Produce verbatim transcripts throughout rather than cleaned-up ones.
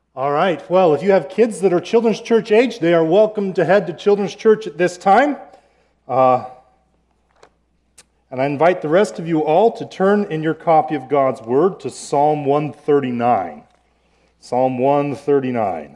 All right, well, if you have kids that are children's church age, they are welcome to head to children's church at this time. Uh, and I invite the rest of you all to turn in your copy of God's Word to Psalm one thirty-nine. Psalm one thirty-nine.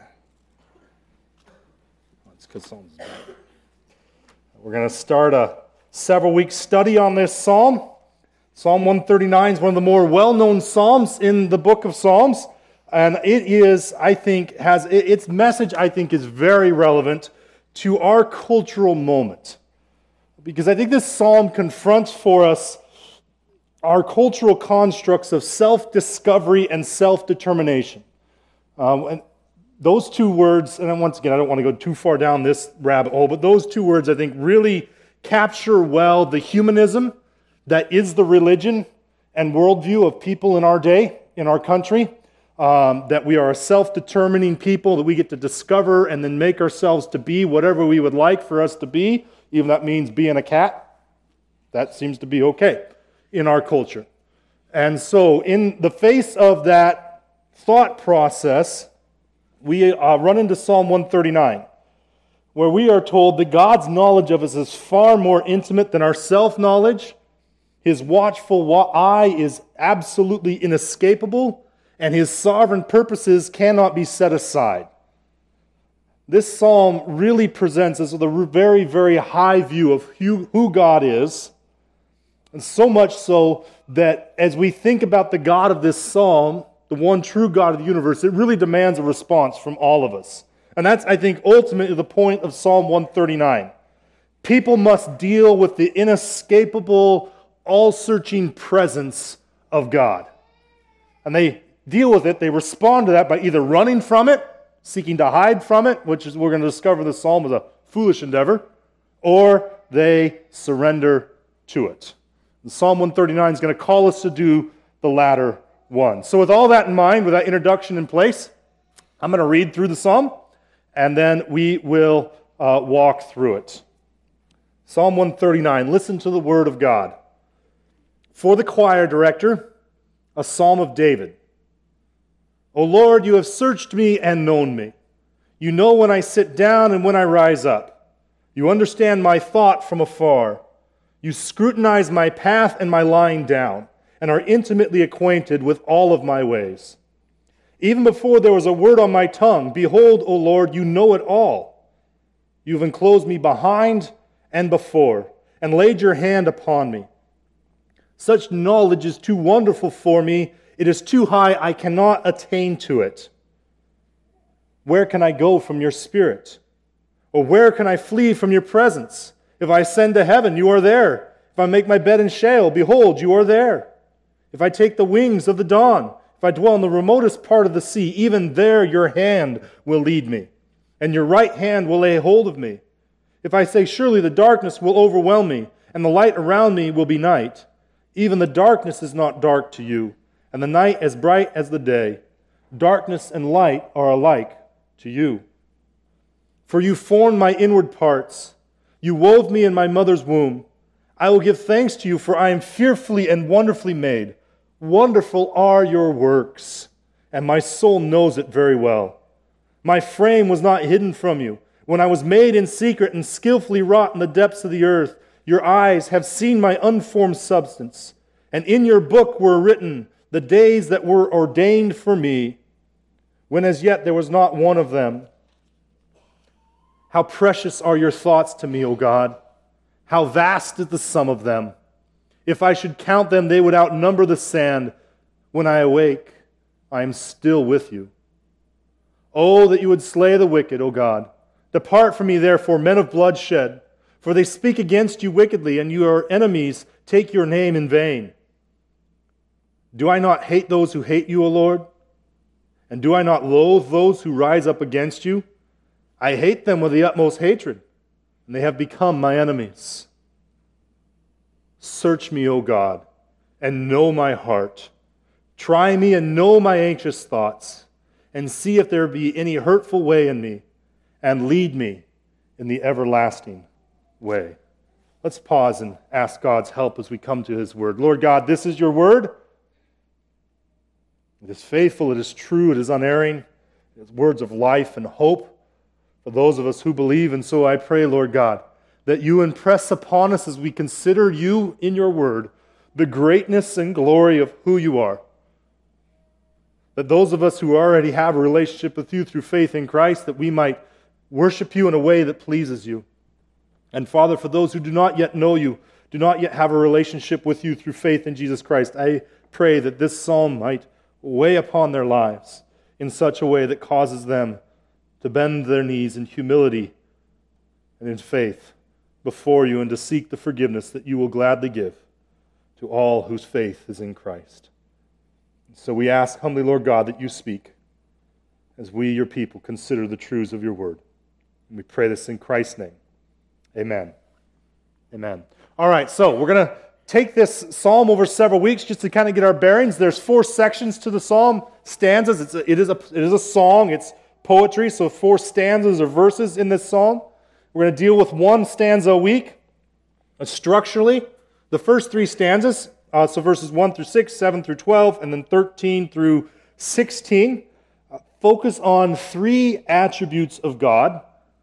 That's because Psalm's bad. We're going to start a several-week study on this psalm. Psalm one thirty-nine is one of the more well-known psalms in the book of Psalms. And it is, I think, has its message, I think, is very relevant to our cultural moment. Because I think this psalm confronts for us our cultural constructs of self-discovery and self-determination. Um, and those two words, and once again, I don't want to go too far down this rabbit hole, but those two words, I think, really capture well the humanism that is the religion and worldview of people in our day, in our country. Um, that we are a self-determining people, that we get to discover and then make ourselves to be whatever we would like for us to be, even if that means being a cat. That seems to be okay in our culture. And so in the face of that thought process, we uh, run into Psalm one thirty-nine, where we are told that God's knowledge of us is far more intimate than our self-knowledge. His watchful eye is absolutely inescapable, and His sovereign purposes cannot be set aside. This psalm really presents us with a very, very high view of who God is, and so much so that as we think about the God of this psalm, the one true God of the universe, it really demands a response from all of us. And that's, I think, ultimately the point of Psalm one thirty-nine. People must deal with the inescapable, all-searching presence of God. And they deal with it, they respond to that by either running from it, seeking to hide from it, which is we're going to discover the psalm was a foolish endeavor, or they surrender to it. And Psalm one thirty-nine is going to call us to do the latter one. So with all that in mind, with that introduction in place, I'm going to read through the psalm, and then we will uh, walk through it. Psalm one thirty-nine, listen to the word of God. For the choir director, a psalm of David. O Lord, you have searched me and known me. You know when I sit down and when I rise up. You understand my thought from afar. You scrutinize my path and my lying down, and are intimately acquainted with all of my ways. Even before there was a word on my tongue, behold, O Lord, you know it all. You have enclosed me behind and before, and laid your hand upon me. Such knowledge is too wonderful for me. It is too high, I cannot attain to it. Where can I go from your spirit? Or where can I flee from your presence? If I ascend to heaven, you are there. If I make my bed in Sheol, behold, you are there. If I take the wings of the dawn, if I dwell in the remotest part of the sea, even there your hand will lead me, and your right hand will lay hold of me. If I say, surely the darkness will overwhelm me, and the light around me will be night, even the darkness is not dark to you, and the night as bright as the day. Darkness and light are alike to you. For you formed my inward parts. You wove me in my mother's womb. I will give thanks to you, for I am fearfully and wonderfully made. Wonderful are your works, and my soul knows it very well. My frame was not hidden from you. When I was made in secret and skillfully wrought in the depths of the earth, your eyes have seen my unformed substance, and in your book were written the days that were ordained for me, when as yet there was not one of them. How precious are your thoughts to me, O God! How vast is the sum of them! If I should count them, they would outnumber the sand. When I awake, I am still with you. Oh, that you would slay the wicked, O God! Depart from me, therefore, men of bloodshed, for they speak against you wickedly, and your enemies take your name in vain. Do I not hate those who hate you, O Lord? And do I not loathe those who rise up against you? I hate them with the utmost hatred, and they have become my enemies. Search me, O God, and know my heart. Try me and know my anxious thoughts, and see if there be any hurtful way in me, and lead me in the everlasting way. Let's pause and ask God's help as we come to His Word. Lord God, this is your Word. It is faithful, it is true, it is unerring, It's words of life and hope for those of us who believe. And so I pray, Lord God, that you impress upon us as we consider you in your word the greatness and glory of who you are. That those of us who already have a relationship with you through faith in Christ, that we might worship you in a way that pleases you. And Father, for those who do not yet know you, do not yet have a relationship with you through faith in Jesus Christ, I pray that this psalm might weigh upon their lives in such a way that causes them to bend their knees in humility and in faith before you and to seek the forgiveness that you will gladly give to all whose faith is in Christ. So we ask humbly, Lord God, that you speak as we, your people, consider the truths of your word. And we pray this in Christ's name. Amen. Amen. All right, so we're going to take this psalm over several weeks just to kind of get our bearings. There's four sections to the psalm, stanzas. It's a, it, is a, it is a song. It's poetry, so four stanzas or verses in this psalm. We're going to deal with one stanza a week. Uh, structurally, the first three stanzas, uh, so verses one through six, seven through twelve, and then thirteen through sixteen, uh, focus on three attributes of God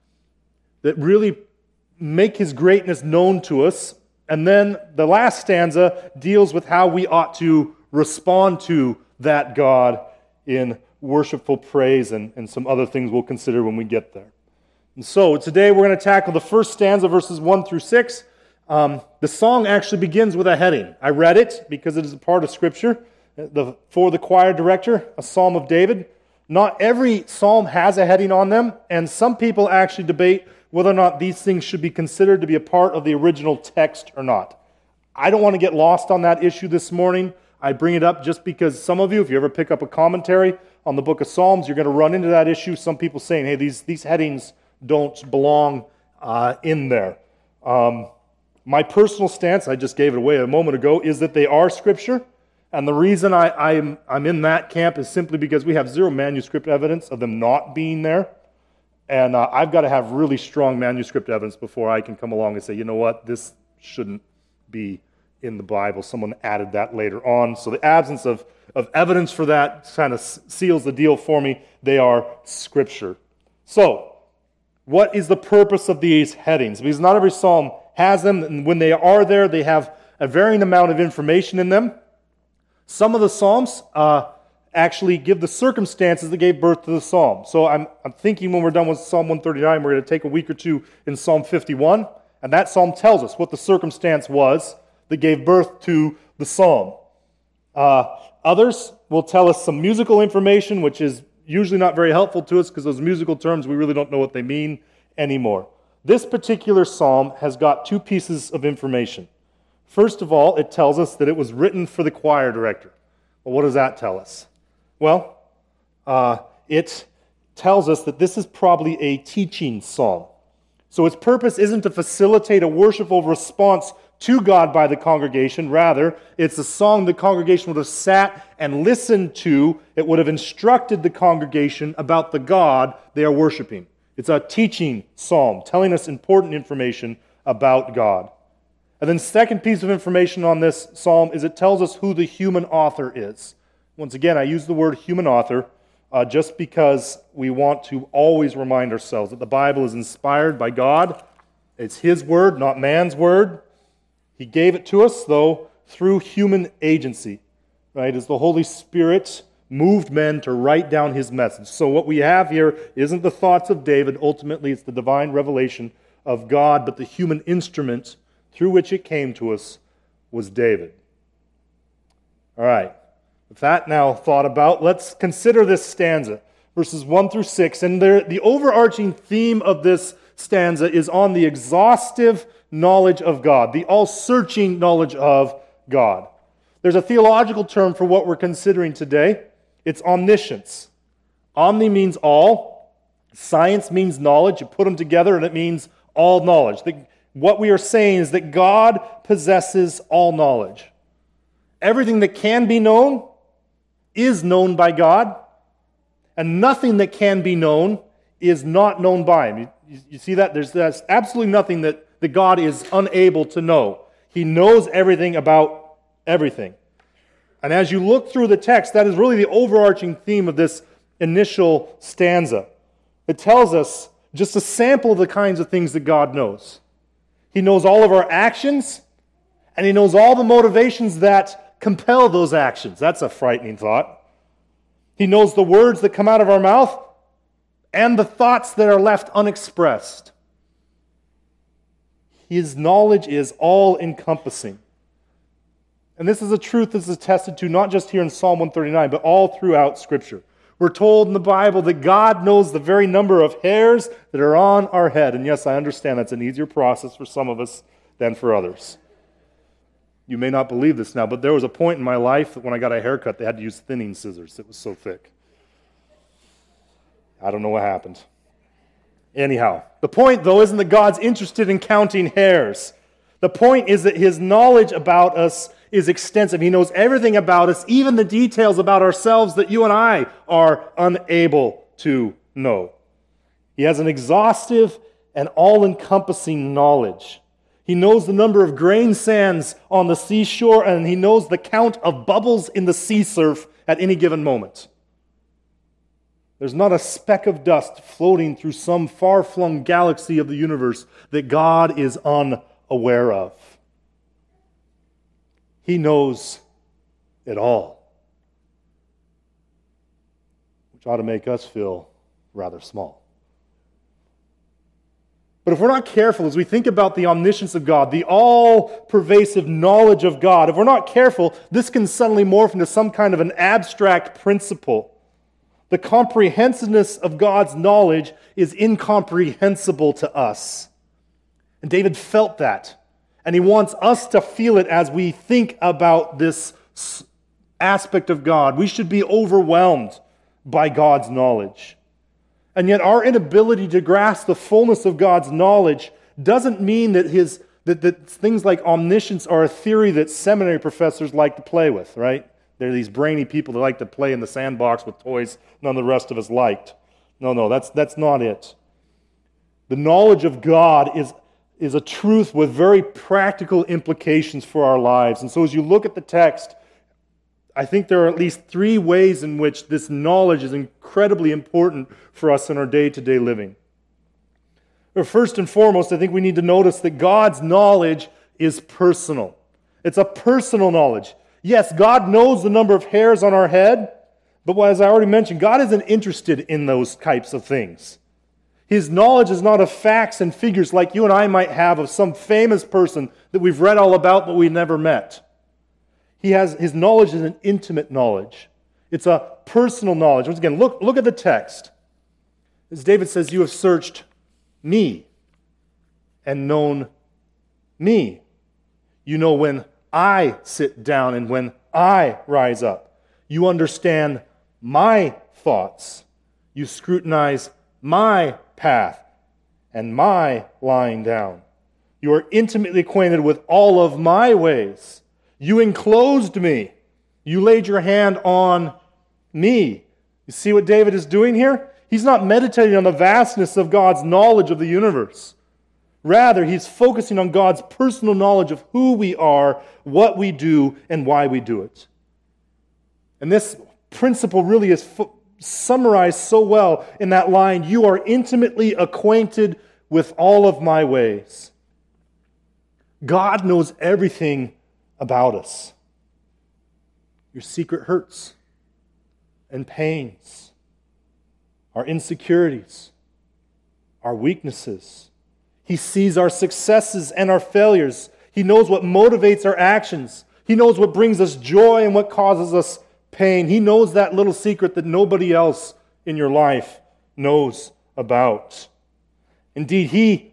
that really make his greatness known to us. And then the last stanza deals with how we ought to respond to that God in worshipful praise and, and some other things we'll consider when we get there. And so today we're going to tackle the first stanza, verses one through six. Um, the song actually begins with a heading. I read it because it is a part of Scripture. The, for the choir director, a psalm of David. Not every psalm has a heading on them, and some people actually debate whether or not these things should be considered to be a part of the original text or not. I don't want to get lost on that issue this morning. I bring it up just because some of you, if you ever pick up a commentary on the book of Psalms, you're going to run into that issue. Some people saying, hey, these, these headings don't belong uh, in there. Um, my personal stance, I just gave it away a moment ago, is that they are Scripture. And the reason I, I'm, I'm in that camp is simply because we have zero manuscript evidence of them not being there. And uh, I've got to have really strong manuscript evidence before I can come along and say, you know what, this shouldn't be in the Bible. Someone added that later on. So the absence of, of evidence for that kind of seals the deal for me. They are Scripture. So, what is the purpose of these headings? Because not every psalm has them, and when they are there, they have a varying amount of information in them. Some of the psalms uh, actually give the circumstances that gave birth to the psalm. So I'm, I'm thinking when we're done with Psalm one thirty-nine, we're going to take a week or two in Psalm fifty-one, and that psalm tells us what the circumstance was that gave birth to the psalm. Uh, others will tell us some musical information, which is usually not very helpful to us because those musical terms, we really don't know what they mean anymore. This particular psalm has got two pieces of information. First of all, it tells us that it was written for the choir director. Well, what does that tell us? Well, uh, it tells us that this is probably a teaching psalm. So its purpose isn't to facilitate a worshipful response to God by the congregation. Rather, it's a song the congregation would have sat and listened to. It would have instructed the congregation about the God they are worshiping. It's a teaching psalm, telling us important information about God. And then the second piece of information on this psalm is it tells us who the human author is. Once again, I use the word human author uh, just because we want to always remind ourselves that the Bible is inspired by God. It's His word, not man's word. He gave it to us, though, through human agency, right? As the Holy Spirit moved men to write down His message. So what we have here isn't the thoughts of David. Ultimately, it's the divine revelation of God, but the human instrument through which it came to us was David. All right. With that now thought about, let's consider this stanza, verses one through six. And there, the overarching theme of this stanza is on the exhaustive knowledge of God, the all-searching knowledge of God. There's a theological term for what we're considering today. It's omniscience. Omni means all. Science means knowledge. You put them together and it means all knowledge. The, what we are saying is that God possesses all knowledge. Everything that can be known is known by God, and nothing that can be known is not known by Him. You, you see that? There's, there's absolutely nothing that, that God is unable to know. He knows everything about everything. And as you look through the text, that is really the overarching theme of this initial stanza. It tells us just a sample of the kinds of things that God knows. He knows all of our actions, and He knows all the motivations that compel those actions. That's a frightening thought. He knows the words that come out of our mouth and the thoughts that are left unexpressed. His knowledge is all-encompassing. And this is a truth that's attested to not just here in Psalm one thirty-nine, but all throughout Scripture. We're told in the Bible that God knows the very number of hairs that are on our head. And yes, I understand that's an easier process for some of us than for others. You may not believe this now, but there was a point in my life that when I got a haircut, they had to use thinning scissors. It was so thick. I don't know what happened. Anyhow, the point, though, isn't that God's interested in counting hairs. The point is that His knowledge about us is extensive. He knows everything about us, even the details about ourselves that you and I are unable to know. He has an exhaustive and all-encompassing knowledge. He knows the number of grain sands on the seashore, and He knows the count of bubbles in the sea surf at any given moment. There's not a speck of dust floating through some far-flung galaxy of the universe that God is unaware of. He knows it all, which ought to make us feel rather small. But if we're not careful, as we think about the omniscience of God, the all-pervasive knowledge of God, if we're not careful, this can suddenly morph into some kind of an abstract principle. The comprehensiveness of God's knowledge is incomprehensible to us. And David felt that. And he wants us to feel it as we think about this aspect of God. We should be overwhelmed by God's knowledge. And yet our inability to grasp the fullness of God's knowledge doesn't mean that his that, that things like omniscience are a theory that seminary professors like to play with, right? They're these brainy people that like to play in the sandbox with toys none of the rest of us liked. No, no, that's that's not it. The knowledge of God is, is a truth with very practical implications for our lives. And so as you look at the text, I think there are at least three ways in which this knowledge is incredibly important for us in our day-to-day living. But first and foremost, I think we need to notice that God's knowledge is personal. It's a personal knowledge. Yes, God knows the number of hairs on our head, but as I already mentioned, God isn't interested in those types of things. His knowledge is not of facts and figures like you and I might have of some famous person that we've read all about but we've never met. He has his knowledge is an intimate knowledge. It's a personal knowledge. Once again, look, look at the text. As David says, you have searched me and known me. You know when I sit down and when I rise up. You understand my thoughts. You scrutinize my path and my lying down. You are intimately acquainted with all of my ways. You enclosed me. You laid your hand on me. You see what David is doing here? He's not meditating on the vastness of God's knowledge of the universe. Rather, he's focusing on God's personal knowledge of who we are, what we do, and why we do it. And this principle really is fo- summarized so well in that line, you are intimately acquainted with all of my ways. God knows everything about us. Your secret hurts and pains, our insecurities, our weaknesses. He sees our successes and our failures. He knows what motivates our actions. He knows what brings us joy and what causes us pain. He knows that little secret that nobody else in your life knows about. Indeed, He,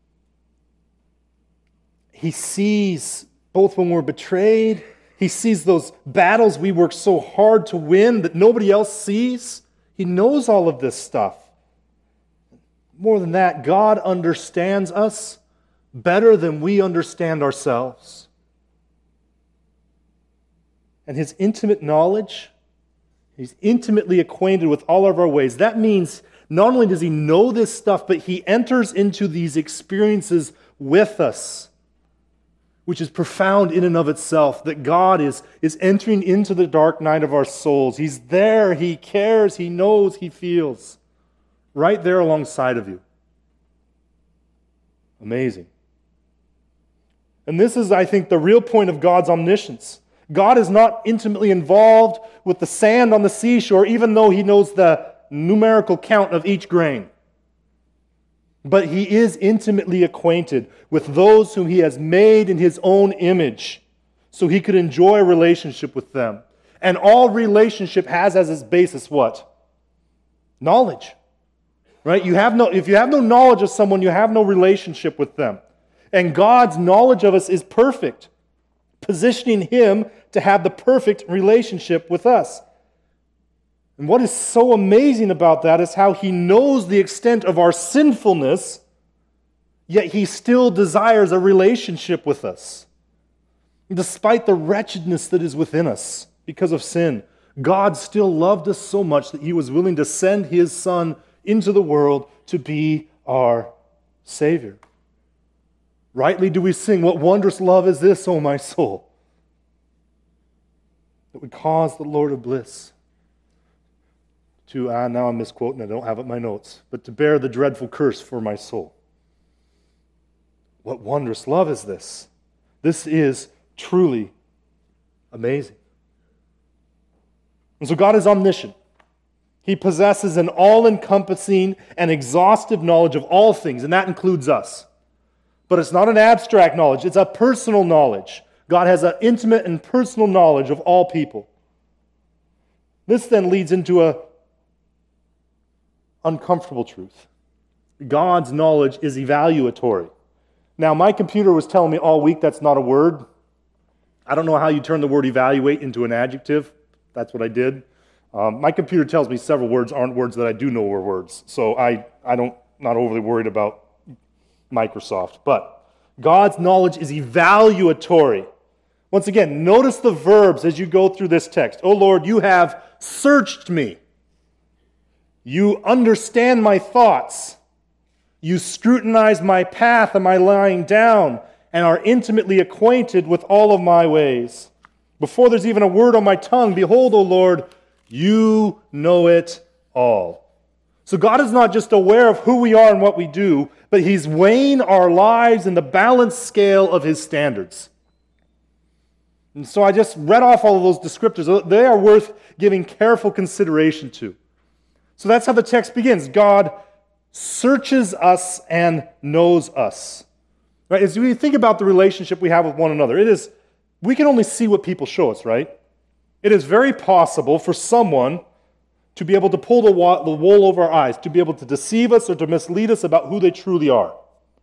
he sees both when we're betrayed, He sees those battles we work so hard to win that nobody else sees. He knows all of this stuff. More than that, God understands us better than we understand ourselves. And His intimate knowledge, He's intimately acquainted with all of our ways. That means not only does He know this stuff, but He enters into these experiences with us. which is profound in and of itself, that God is, is entering into the dark night of our souls. He's there, He cares, He knows, He feels, right there alongside of you. Amazing. And this is, I think, the real point of God's omniscience. God is not intimately involved with the sand on the seashore, even though He knows the numerical count of each grain. But He is intimately acquainted with those whom He has made in His own image, so He could enjoy a relationship with them. And all relationship has as its basis what? Knowledge. Right? You have no, if you have no knowledge of someone, you have no relationship with them. And God's knowledge of us is perfect, positioning Him to have the perfect relationship with us. And what is so amazing about that is how He knows the extent of our sinfulness, yet He still desires a relationship with us. Despite the wretchedness that is within us because of sin, God still loved us so much that He was willing to send His Son into the world to be our Savior. Rightly do we sing, "What wondrous love is this, O my soul, that would cause the Lord of bliss to," ah, now I'm misquoting, I don't have it in my notes, "but to bear the dreadful curse for my soul." What wondrous love is this? This is truly amazing. And so God is omniscient. He possesses an all-encompassing and exhaustive knowledge of all things, and that includes us. But it's not an abstract knowledge, it's a personal knowledge. God has an intimate and personal knowledge of all people. This then leads into a uncomfortable truth. God's knowledge is evaluatory. Now, my computer was telling me all week that's not a word. I don't know how you turn the word evaluate into an adjective. That's what I did. Um, my computer tells me several words aren't words that I do know are words. So I, I don't, not overly worried about Microsoft. But God's knowledge is evaluatory. Once again, notice the verbs as you go through this text. "O Lord, you have searched me. You understand my thoughts. You scrutinize my path and my lying down, and are intimately acquainted with all of my ways. Before there's even a word on my tongue, behold, O Lord, you know it all." So God is not just aware of who we are and what we do, but He's weighing our lives in the balanced scale of His standards. And so I just read off all of those descriptors. They are worth giving careful consideration to. So that's how the text begins. God searches us and knows us. Right? As we think about the relationship we have with one another, it is, we can only see what people show us, right? It is very possible for someone to be able to pull the wool over our eyes, to be able to deceive us or to mislead us about who they truly are.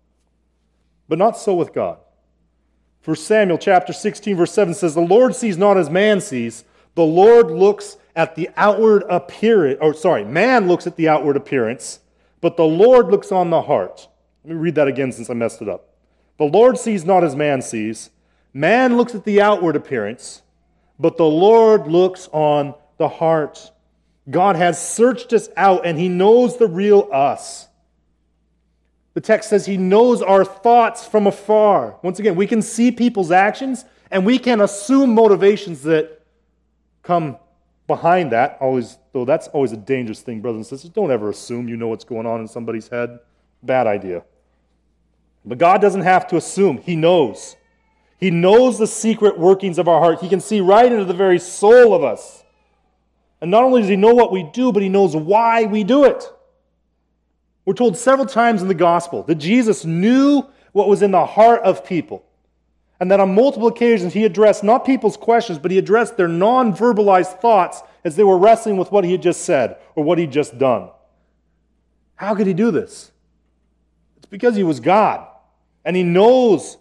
But not so with God. First Samuel chapter sixteen, verse seven says, "The Lord sees not as man sees. The Lord looks at the outward appearance," or sorry, man looks at the outward appearance, but the Lord looks on the heart. Let me read that again since I messed it up. "The Lord sees not as man sees. Man looks at the outward appearance, but the Lord looks on the heart." God has searched us out, and He knows the real us. The text says He knows our thoughts from afar. Once again, we can see people's actions, and we can assume motivations that come behind that. Always, though that's always a dangerous thing, brothers and sisters. Don't ever assume you know what's going on in somebody's head. Bad idea. But God doesn't have to assume. He knows. He knows the secret workings of our heart. He can see right into the very soul of us. And not only does He know what we do, but He knows why we do it. We're told several times in the gospel that Jesus knew what was in the heart of people. And that on multiple occasions He addressed not people's questions, but He addressed their non-verbalized thoughts as they were wrestling with what He had just said or what He'd just done. How could He do this? It's because He was God. And He knows.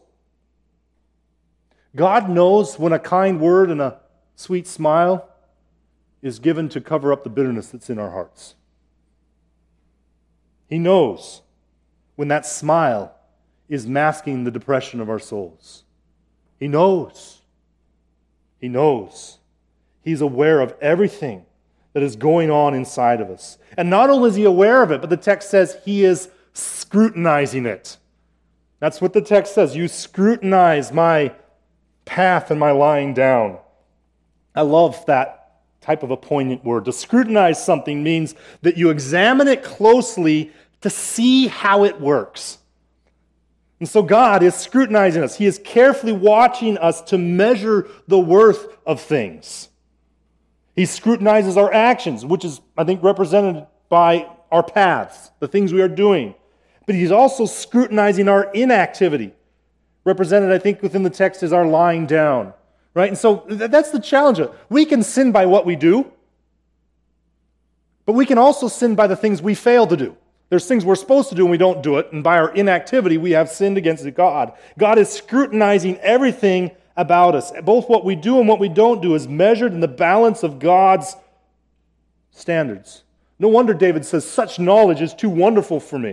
God knows when a kind word and a sweet smile is given to cover up the bitterness that's in our hearts. He knows when that smile is masking the depression of our souls. He knows. He knows. He's aware of everything that is going on inside of us. And not only is He aware of it, but the text says He is scrutinizing it. That's what the text says. You scrutinize my path and my lying down. I love that type of a poignant word. To scrutinize something means that you examine it closely to see how it works. And so God is scrutinizing us. He is carefully watching us to measure the worth of things. He scrutinizes our actions, which is, I think, represented by our paths, the things we are doing. But he's also scrutinizing our inactivity, represented, I think, within the text as our lying down. Right? And so that's the challenge. We can sin by what we do, but we can also sin by the things we fail to do. There's things we're supposed to do and we don't do it, and by our inactivity, we have sinned against God. God is scrutinizing everything about us. Both what we do and what we don't do is measured in the balance of God's standards. No wonder David says, such knowledge is too wonderful for me.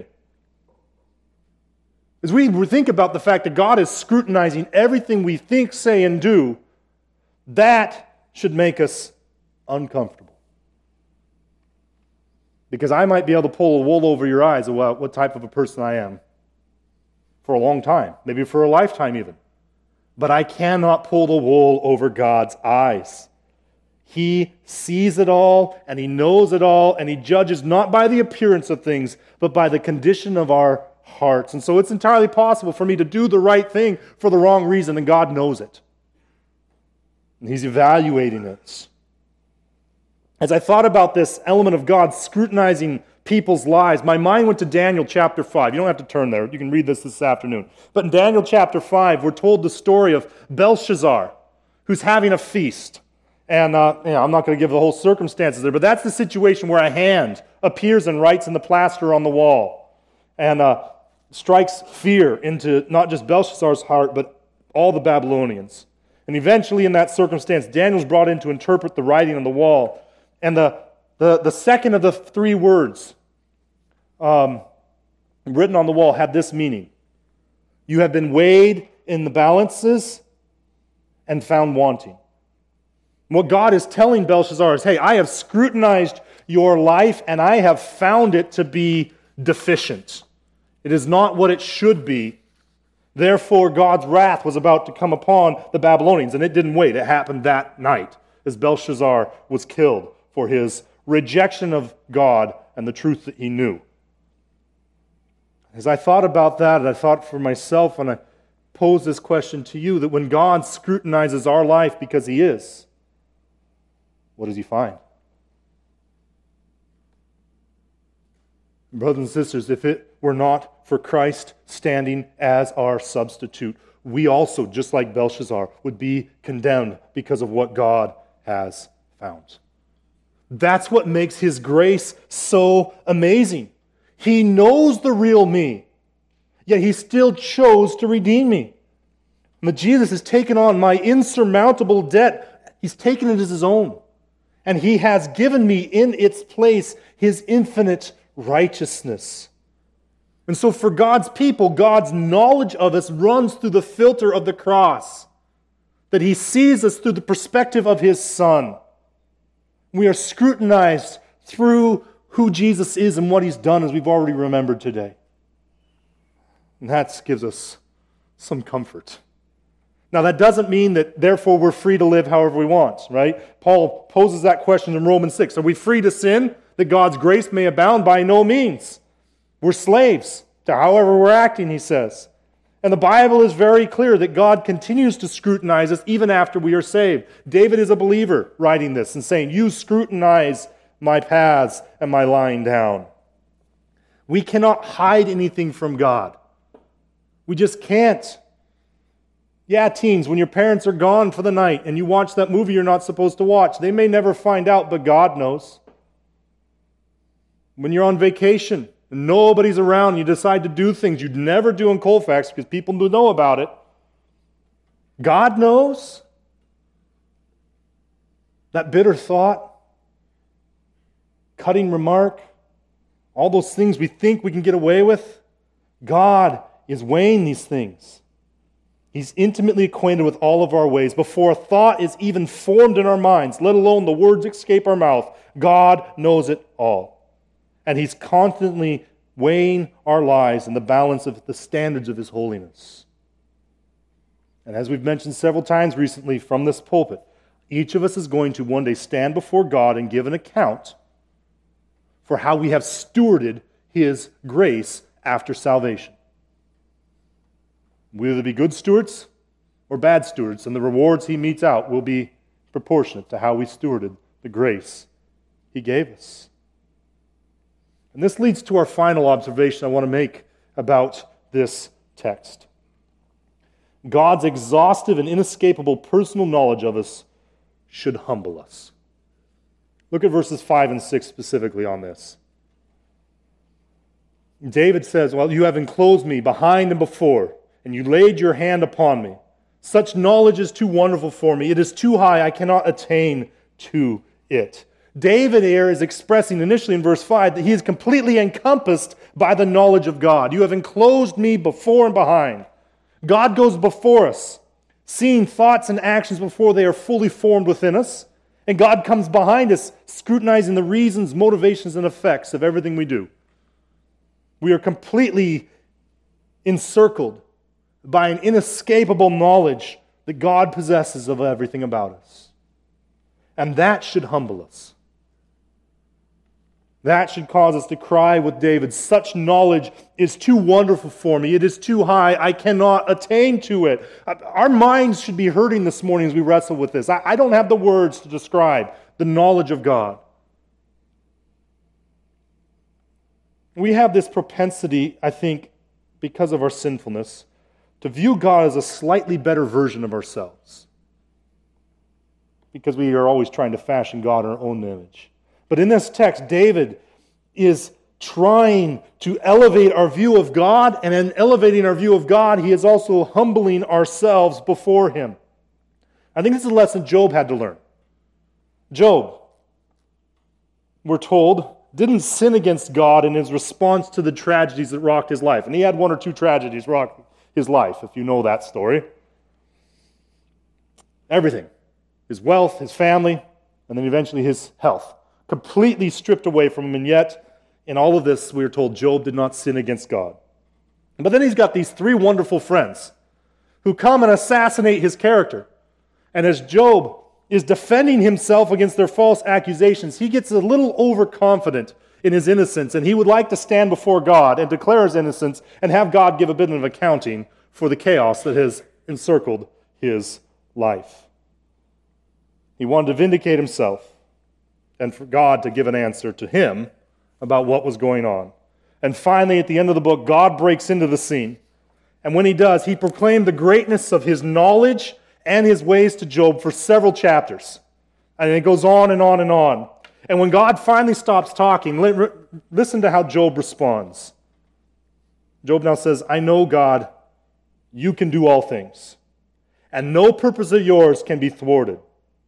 As we think about the fact that God is scrutinizing everything we think, say, and do, that should make us uncomfortable. Because I might be able to pull a wool over your eyes about what type of a person I am for a long time, maybe for a lifetime even. But I cannot pull the wool over God's eyes. He sees it all, and He knows it all, and He judges not by the appearance of things, but by the condition of our hearts. And so it's entirely possible for me to do the right thing for the wrong reason, and God knows it. And He's evaluating it. As I thought about this element of God scrutinizing people's lives, my mind went to Daniel chapter five. You don't have to turn there. You can read this this afternoon. But in Daniel chapter five, we're told the story of Belshazzar, who's having a feast. And uh, you know, I'm not going to give the whole circumstances there, but that's the situation where a hand appears and writes in the plaster on the wall and uh, strikes fear into not just Belshazzar's heart, but all the Babylonians. And eventually in that circumstance, Daniel's brought in to interpret the writing on the wall. And the, the, the second of the three words um, written on the wall had this meaning. You have been weighed in the balances and found wanting. What God is telling Belshazzar is, hey, I have scrutinized your life and I have found it to be deficient. It is not what it should be. Therefore, God's wrath was about to come upon the Babylonians, and it didn't wait. It happened that night as Belshazzar was killed for his rejection of God and the truth that he knew. As I thought about that, I thought for myself, and I pose this question to you, that when God scrutinizes our life, because He is, what does He find? Brothers and sisters, if it were not for Christ standing as our substitute, we also, just like Belshazzar, would be condemned because of what God has found. That's what makes His grace so amazing. He knows the real me, yet He still chose to redeem me. But Jesus has taken on my insurmountable debt. He's taken it as His own. And He has given me in its place His infinite righteousness. And so for God's people, God's knowledge of us runs through the filter of the cross, that He sees us through the perspective of His Son. We are scrutinized through who Jesus is and what He's done, as we've already remembered today. And that gives us some comfort. Now, that doesn't mean that, therefore, we're free to live however we want, right? Paul poses that question in Romans six. Are we free to sin, that God's grace may abound? By no means. We're slaves to however we're acting, he says. And the Bible is very clear that God continues to scrutinize us even after we are saved. David is a believer writing this and saying, you scrutinize my paths and my lying down. We cannot hide anything from God. We just can't. Yeah, teens, when your parents are gone for the night and you watch that movie you're not supposed to watch, they may never find out, but God knows. When you're on vacation and nobody's around and you decide to do things you'd never do in Colfax because people do know about it, God knows. That bitter thought, cutting remark, all those things we think we can get away with, God is weighing these things. He's intimately acquainted with all of our ways. Before a thought is even formed in our minds, let alone the words escape our mouth, God knows it all. And He's constantly weighing our lives in the balance of the standards of His holiness. And as we've mentioned several times recently from this pulpit, each of us is going to one day stand before God and give an account for how we have stewarded His grace after salvation. We'll either be good stewards or bad stewards, and the rewards He metes out will be proportionate to how we stewarded the grace He gave us. And this leads to our final observation I want to make about this text. God's exhaustive and inescapable personal knowledge of us should humble us. Look at verses five and six specifically on this. David says, well, you have enclosed me behind and before, and you laid your hand upon me. Such knowledge is too wonderful for me. It is too high. I cannot attain to it. David here is expressing initially in verse five that he is completely encompassed by the knowledge of God. You have enclosed me before and behind. God goes before us, seeing thoughts and actions before they are fully formed within us. And God comes behind us, scrutinizing the reasons, motivations, and effects of everything we do. We are completely encircled by an inescapable knowledge that God possesses of everything about us. And that should humble us. That should cause us to cry with David, such knowledge is too wonderful for me. It is too high. I cannot attain to it. Our minds should be hurting this morning as we wrestle with this. I don't have the words to describe the knowledge of God. We have this propensity, I think, because of our sinfulness, to view God as a slightly better version of ourselves. Because we are always trying to fashion God in our own image. But in this text, David is trying to elevate our view of God, and in elevating our view of God, he is also humbling ourselves before Him. I think this is a lesson Job had to learn. Job, we're told, didn't sin against God in his response to the tragedies that rocked his life. And he had one or two tragedies rock his life, if you know that story. Everything. His wealth, his family, and then eventually his health. Completely stripped away from him, and yet, in all of this, we are told Job did not sin against God. But then he's got these three wonderful friends who come and assassinate his character. And as Job is defending himself against their false accusations, he gets a little overconfident in his innocence, and he would like to stand before God and declare his innocence and have God give a bit of accounting for the chaos that has encircled his life. He wanted to vindicate himself, and for God to give an answer to him about what was going on. And finally, at the end of the book, God breaks into the scene. And when He does, He proclaimed the greatness of His knowledge and His ways to Job for several chapters. And it goes on and on and on. And when God finally stops talking, listen to how Job responds. Job now says, I know, God, you can do all things, and no purpose of yours can be thwarted.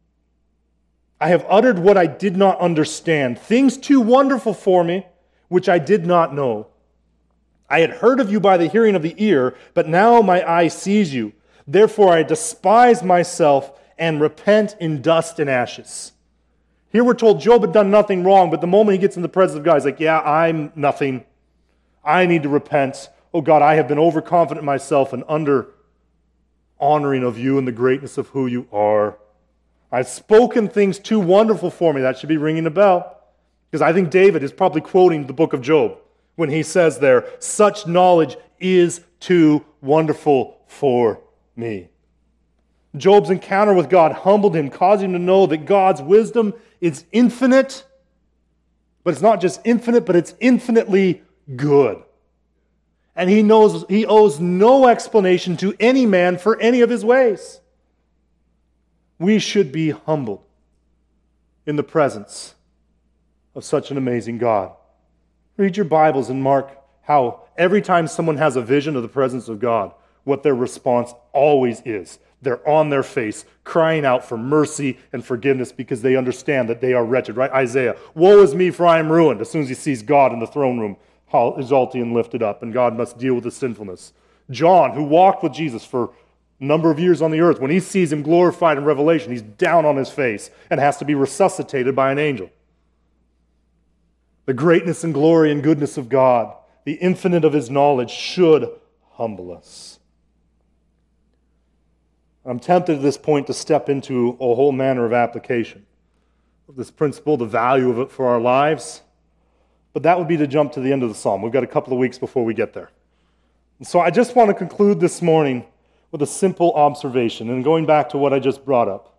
I have uttered what I did not understand, things too wonderful for me, which I did not know. I had heard of you by the hearing of the ear, but now my eye sees you. Therefore I despise myself and repent in dust and ashes. Here we're told Job had done nothing wrong, but the moment he gets in the presence of God, he's like, yeah, I'm nothing. I need to repent. Oh God, I have been overconfident in myself and under-honoring of you and the greatness of who you are. I've spoken things too wonderful for me. That should be ringing a bell. Because I think David is probably quoting the book of Job when he says there, such knowledge is too wonderful for me. Job's encounter with God humbled him, causing him to know that God's wisdom is infinite, but it's not just infinite, but it's infinitely good. And he knows he owes no explanation to any man for any of his ways. We should be humbled in the presence of such an amazing God. Read your Bibles and mark how every time someone has a vision of the presence of God, what their response always is. They're on their face, crying out for mercy and forgiveness because they understand that they are wretched, right? Isaiah, woe is me, for I am ruined. As soon as he sees God in the throne room, exalted and lifted up, and God must deal with his sinfulness. John, who walked with Jesus for number of years on the earth, when he sees him glorified in Revelation, he's down on his face and has to be resuscitated by an angel. The greatness and glory and goodness of God the infinite of his knowledge, should humble us. I'm tempted at this point to step into a whole manner of application of this principle, the value of it for our lives. But that would be to jump to the end of the psalm. We've got a couple of weeks before we get there. And so I just want to conclude this morning with a simple observation, and going back to what I just brought up.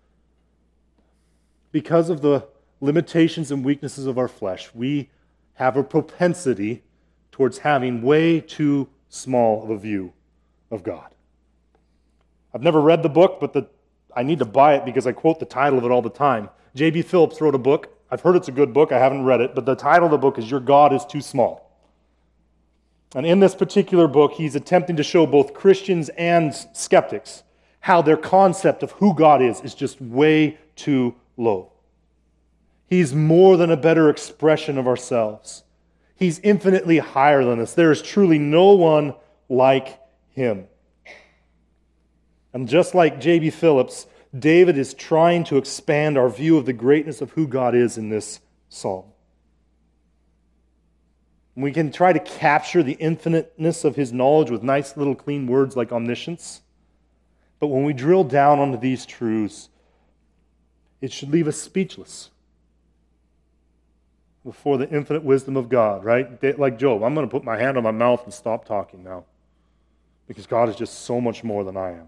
Because of the limitations and weaknesses of our flesh, we have a propensity towards having way too small of a view of God. I've never read the book, but the, I need to buy it because I quote the title of it all the time. J B Phillips wrote a book. I've heard it's a good book. I haven't read it, but the title of the book is Your God is Too Small. And in this particular book, he's attempting to show both Christians and skeptics how their concept of who God is is just way too low. He's more than a better expression of ourselves. He's infinitely higher than us. There is truly no one like him. And just like J B Phillips, David is trying to expand our view of the greatness of who God is in this psalm. We can try to capture the infiniteness of his knowledge with nice little clean words like omniscience. But when we drill down onto these truths, it should leave us speechless before the infinite wisdom of God, right? Like Job, I'm going to put my hand on my mouth and stop talking now because God is just so much more than I am.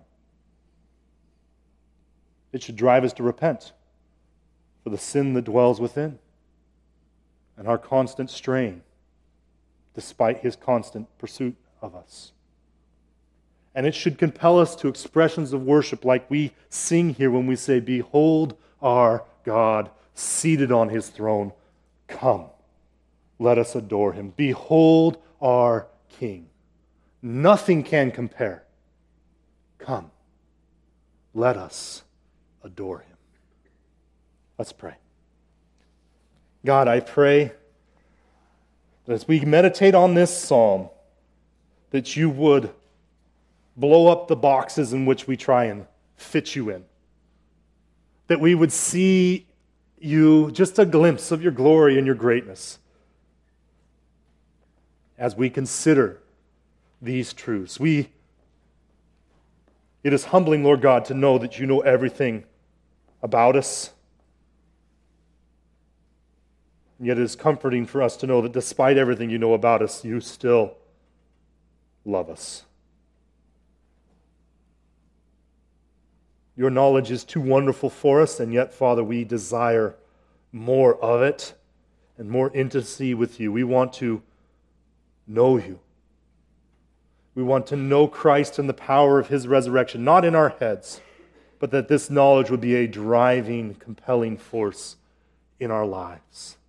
It should drive us to repent for the sin that dwells within and our constant straying despite his constant pursuit of us. And it should compel us to expressions of worship like we sing here when we say, "Behold our God seated on his throne. Come, let us adore him. Behold our King. Nothing can compare. Come, let us adore him." Let's pray. God, I pray that as we meditate on this psalm, that you would blow up the boxes in which we try and fit you in. That we would see you, just a glimpse of your glory and your greatness as we consider these truths. We, it is humbling, Lord God, to know that you know everything about us. And yet it is comforting for us to know that despite everything you know about us, you still love us. Your knowledge is too wonderful for us, and yet, Father, we desire more of it and more intimacy with you. We want to know you. We want to know Christ and the power of his resurrection, not in our heads, but that this knowledge would be a driving, compelling force in our lives.